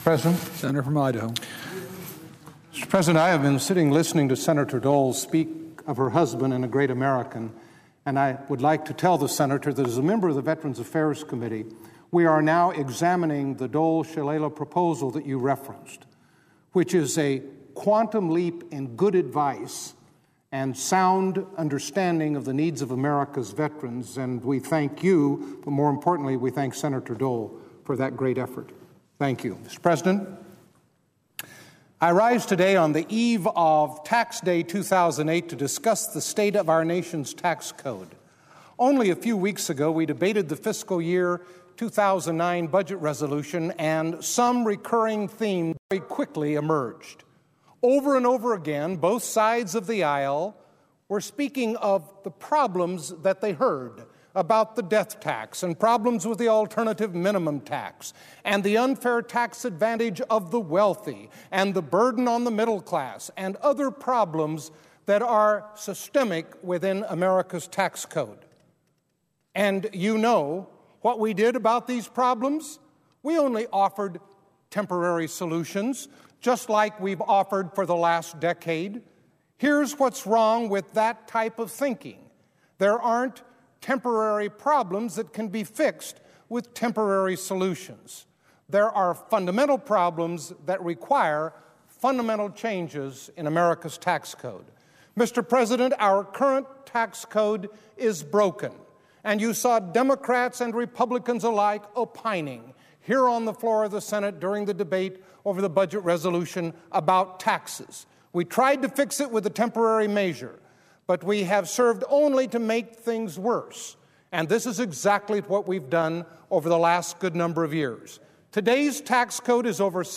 President. Senator from Idaho. Mr. President, I have been sitting listening to Senator Dole speak of her husband and a great American, and I would like to tell the Senator that as a member of the Veterans Affairs Committee, we are now examining the Dole-Shalala proposal that you referenced, which is a quantum leap in good advice and sound understanding of the needs of America's veterans, and we thank you, but more importantly, we thank Senator Dole for that great effort. Thank you. Mr. President, I rise today on the eve of Tax Day 2008 to discuss the state of our nation's tax code. Only a few weeks ago, we debated the fiscal year 2009 budget resolution, and some recurring themes very quickly emerged. Over and over again, both sides of the aisle were speaking of the problems that they heard about the death tax and problems with the alternative minimum tax and the unfair tax advantage of the wealthy and the burden on the middle class and other problems that are systemic within America's tax code. And you know what we did about these problems? We only offered temporary solutions, just like we've offered for the last decade. Here's what's wrong with that type of thinking. There aren't temporary problems that can be fixed with temporary solutions. There are fundamental problems that require fundamental changes in America's tax code. Mr. President, our current tax code is broken, and you saw Democrats and Republicans alike opining here on the floor of the Senate during the debate over the budget resolution about taxes. We tried to fix it with a temporary measure, but we have served only to make things worse. And this is exactly what we've done over the last good number of years. Today's tax code is over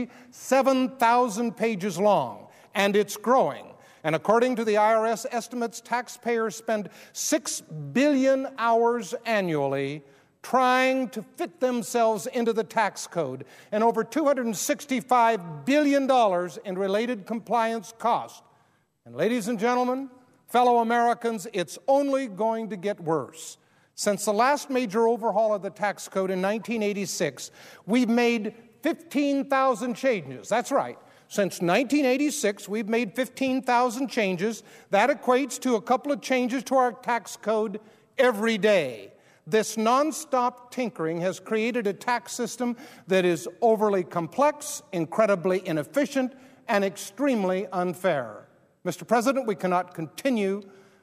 67,000 pages long, and it's growing. And according to the IRS estimates, taxpayers spend 6 billion hours annually trying to fit themselves into the tax code, and over $265 billion in related compliance costs. And ladies and gentlemen, fellow Americans, it's only going to get worse. Since the last major overhaul of the tax code in 1986, we've made 15,000 changes. That's right. Since 1986, we've made 15,000 changes. That equates to a couple of changes to our tax code every day. This nonstop tinkering has created a tax system that is overly complex, incredibly inefficient, and extremely unfair. Mr. President, we cannot continue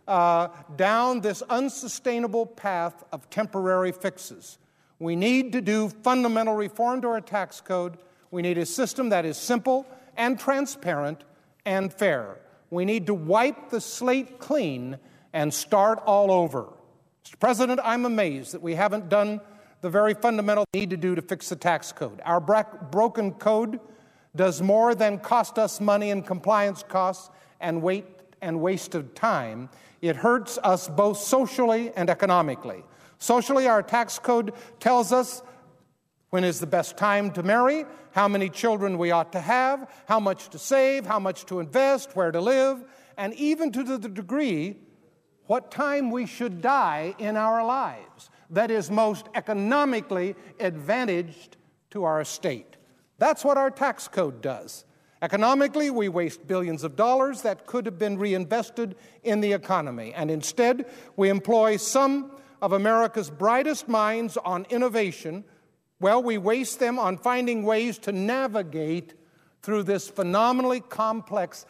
down this unsustainable path of temporary fixes. We need to do fundamental reform to our tax code. We need a system that is simple and transparent and fair. We need to wipe the slate clean and start all over. Mr. President, I'm amazed that we haven't done the very fundamental we need to do to fix the tax code. Our broken code does more than cost us money in compliance costs and waste of time. It hurts us both socially and economically. Socially, our tax code tells us when is the best time to marry, how many children we ought to have, how much to save, how much to invest, where to live, and even to the degree what time we should die in our lives that is most economically advantaged to our estate. That's what our tax code does. Economically, we waste billions of dollars that could have been reinvested in the economy, and instead we employ some of America's brightest minds on innovation. Well, we waste them on finding ways to navigate through this phenomenally complex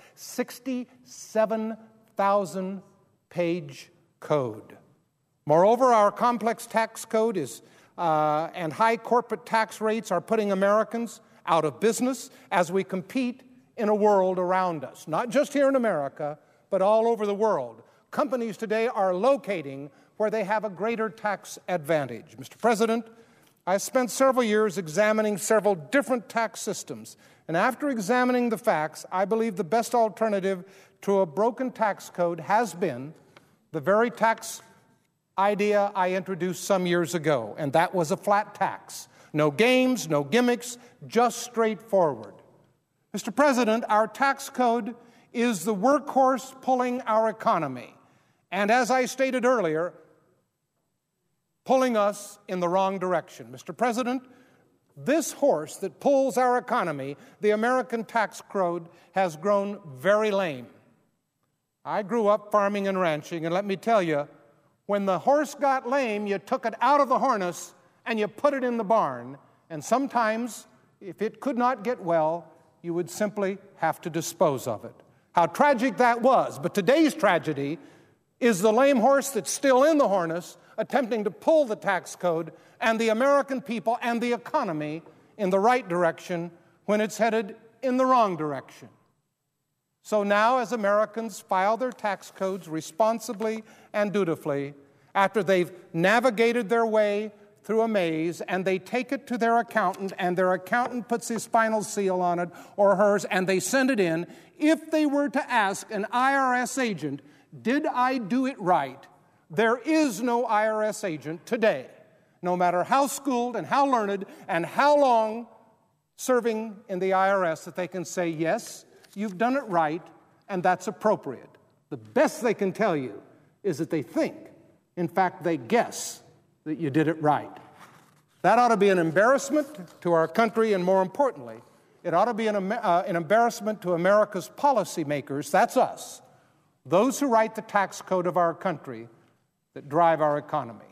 67,000-page code. Moreover, our complex tax code and high corporate tax rates are putting Americans out of business as we compete in a world around us, not just here in America, but all over the world. Companies today are locating where they have a greater tax advantage. Mr. President, I spent several years examining several different tax systems, and after examining the facts, I believe the best alternative to a broken tax code has been the very tax idea I introduced some years ago, and that was a flat tax. No games, no gimmicks, just straightforward. Mr. President, our tax code is the workhorse pulling our economy, and as I stated earlier, pulling us in the wrong direction. Mr. President, This horse that pulls our economy, the American tax code, has grown very lame. I grew up farming and ranching, and let me tell you, when the horse got lame, you took it out of the harness and you put it in the barn. And sometimes, if it could not get well, you would simply have to dispose of it. How tragic that was. But today's tragedy is the lame horse that's still in the harness, attempting to pull the tax code and the American people and the economy in the right direction when it's headed in the wrong direction. So now, as Americans file their tax codes responsibly and dutifully, after they've navigated their way through a maze, and they take it to their accountant, and their accountant puts his final seal on it, or hers, and they send it in, if they were to ask an IRS agent, did I do it right? There is no IRS agent today, no matter how schooled and how learned and how long serving in the IRS, that they can say, yes, you've done it right, and that's appropriate. The best they can tell you is that they think, in fact, they guess that you did it right. That ought to be an embarrassment to our country, and more importantly, it ought to be an embarrassment to America's policymakers, that's us, those who write the tax code of our country that drive our economy.